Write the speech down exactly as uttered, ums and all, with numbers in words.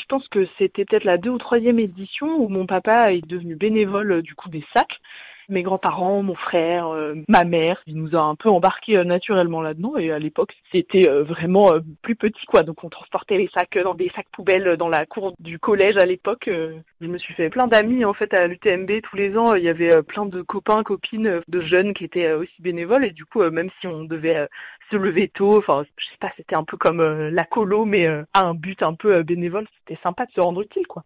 je pense que c'était peut-être la deux ou troisième édition où mon papa est devenu bénévole euh, du coup des sacs. Mes grands-parents, mon frère, euh, ma mère, il nous a un peu embarqués euh, naturellement là-dedans. Et à l'époque, c'était euh, vraiment euh, plus petit, quoi. Donc on transportait les sacs euh, dans des sacs poubelles euh, dans la cour du collège à l'époque. Euh, je me suis fait plein d'amis en fait à l'U T M B tous les ans. Il y avait euh, plein de copains, copines, euh, de jeunes qui étaient euh, aussi bénévoles. Et du coup, euh, même si on devait euh, se lever tôt, enfin, je sais pas, c'était un peu comme euh, la colo, mais euh, à un but un peu euh, bénévole. C'était sympa de se rendre utile, quoi.